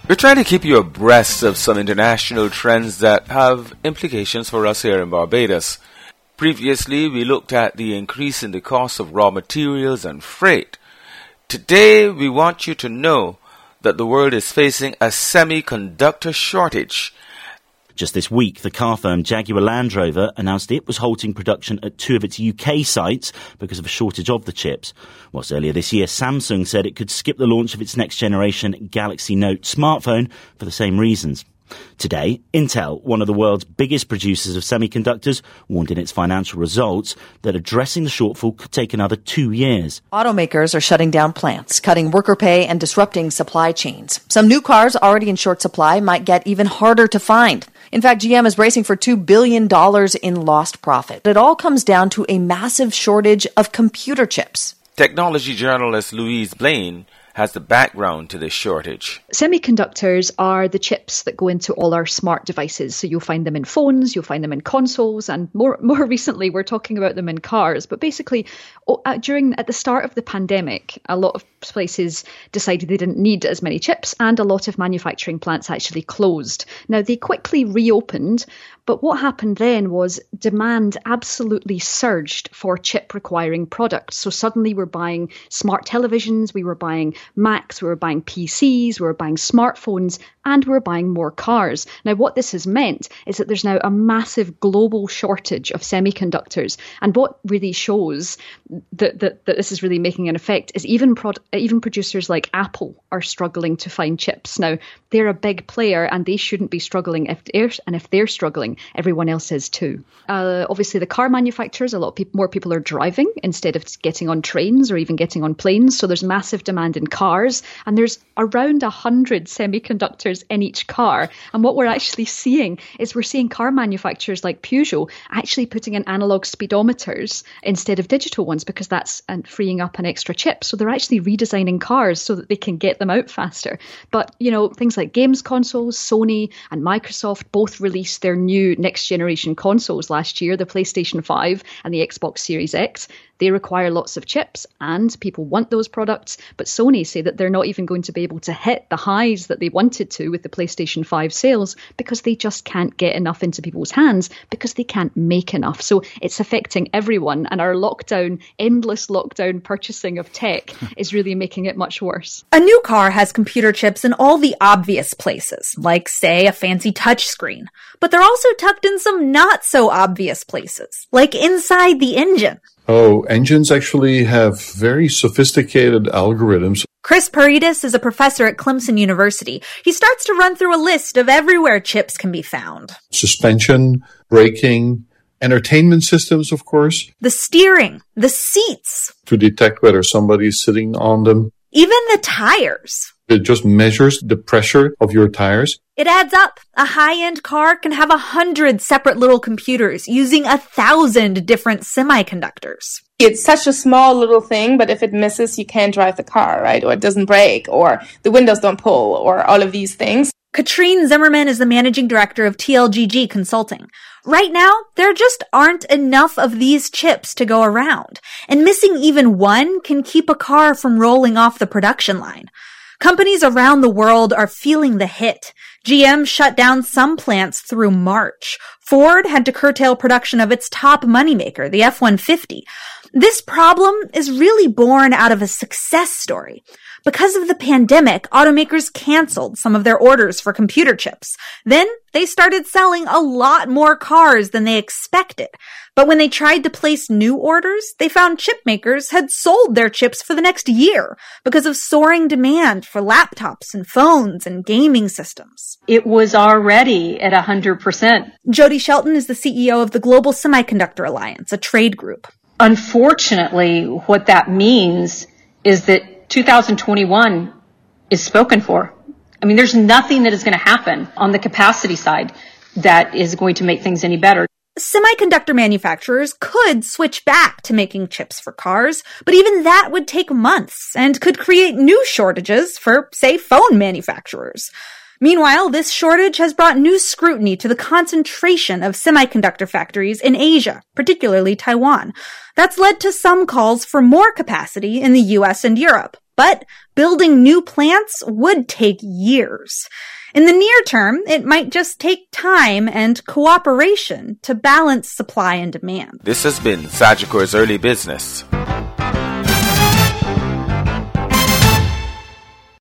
We're trying to keep you abreast of some international trends that have implications for us here in Barbados. Previously, we looked at the increase in the cost of raw materials and freight. Today, we want you to know that the world is facing a semiconductor shortage. Just this week, the car firm Jaguar Land Rover announced it was halting production at 2 of its UK sites because of a shortage of the chips. Whilst earlier this year, Samsung said it could skip the launch of its next generation Galaxy Note smartphone for the same reasons. Today, Intel, one of the world's biggest producers of semiconductors, warned in its financial results that addressing the shortfall could take another 2 years. Automakers are shutting down plants, cutting worker pay, and disrupting supply chains. Some new cars already in short supply might get even harder to find. In fact, GM is bracing for $2 billion in lost profit. It all comes down to a massive shortage of computer chips. Technology journalist Louise Blaine has the background to this shortage. Semiconductors are the chips that go into all our smart devices. So you'll find them in phones, you'll find them in consoles, and more recently we're talking about them in cars. But basically, at the start of the pandemic, a lot of places decided they didn't need as many chips, and a lot of manufacturing plants actually closed. Now, they quickly reopened, but what happened then was demand absolutely surged for chip-requiring products. So suddenly we're buying smart televisions, we were buying Macs, we were buying PCs, we were buying smartphones, and we were buying more cars. Now, what this has meant is that there's now a massive global shortage of semiconductors. And what really shows that this is really making an effect is even producers like Apple are struggling to find chips. Now, they're a big player and they shouldn't be struggling. If they're struggling, everyone else is too. Obviously, the car manufacturers, more people are driving instead of getting on trains or even getting on planes. So there's massive demand in cars, and there's around 100 semiconductors in each car. And what we're actually seeing is we're seeing car manufacturers like Peugeot actually putting in analog speedometers instead of digital ones because that's freeing up an extra chip. So they're actually redesigning cars so that they can get them out faster. But, things like games consoles, Sony and Microsoft both released their new next generation consoles last year, the PlayStation 5 and the Xbox Series X. They require lots of chips and people want those products. But Sony say that they're not even going to be able to hit the highs that they wanted to with the PlayStation 5 sales because they just can't get enough into people's hands because they can't make enough. So it's affecting everyone. And our endless lockdown purchasing of tech is really making it much worse. A new car has computer chips in all the obvious places, like, say, a fancy touchscreen. But they're also tucked in some not so obvious places, like inside the engine. Oh, engines actually have very sophisticated algorithms. Chris Paredes is a professor at Clemson University. He starts to run through a list of everywhere chips can be found. Suspension, braking, entertainment systems, of course. The steering, the seats. To detect whether somebody's sitting on them. Even the tires. It just measures the pressure of your tires. It adds up. A high-end car can have 100 separate little computers using 1,000 different semiconductors. It's such a small little thing, but if it misses, you can't drive the car, right? Or it doesn't brake, or the windows don't pull, or all of these things. Katrine Zimmerman is the managing director of TLGG Consulting. Right now, there just aren't enough of these chips to go around, and missing even one can keep a car from rolling off the production line. Companies around the world are feeling the hit. GM shut down some plants through March. Ford had to curtail production of its top moneymaker, the F-150. This problem is really born out of a success story. Because of the pandemic, automakers canceled some of their orders for computer chips. Then they started selling a lot more cars than they expected. But when they tried to place new orders, they found chip makers had sold their chips for the next year because of soaring demand for laptops and phones and gaming systems. It was already at 100%. Jody Shelton is the CEO of the Global Semiconductor Alliance, a trade group. Unfortunately, what that means is that 2021 is spoken for. I mean, there's nothing that is going to happen on the capacity side that is going to make things any better. Semiconductor manufacturers could switch back to making chips for cars, but even that would take months and could create new shortages for, say, phone manufacturers. Meanwhile, this shortage has brought new scrutiny to the concentration of semiconductor factories in Asia, particularly Taiwan. That's led to some calls for more capacity in the US and Europe. but building new plants would take years. In the near term, it might just take time and cooperation to balance supply and demand. This has been Sagicor's Early Business.